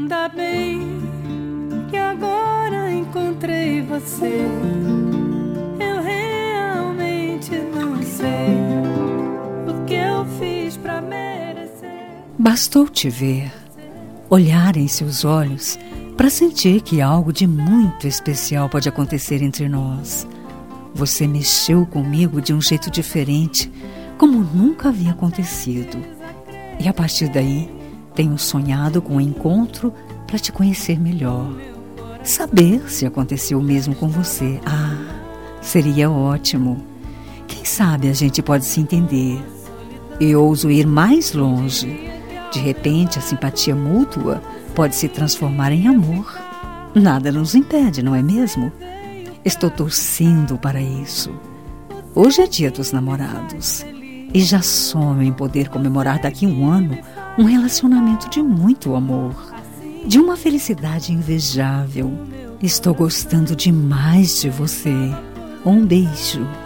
Ainda bem que agora encontrei você. Eu realmente não sei o que eu fiz pra merecer. Bastou te ver, olhar em seus olhos, para sentir que algo de muito especial pode acontecer entre nós. Você mexeu comigo de um jeito diferente, como nunca havia acontecido. E a partir daí, tenho sonhado com um encontro para te conhecer melhor. Saber se aconteceu mesmo com você. Seria ótimo. Quem sabe a gente pode se entender. E ouso ir mais longe. De repente, a simpatia mútua pode se transformar em amor. Nada nos impede, não é mesmo? Estou torcendo para isso. Hoje é dia dos namorados. E já sonho em poder comemorar daqui a um ano um relacionamento de muito amor, de uma felicidade invejável. Estou gostando demais de você. Um beijo.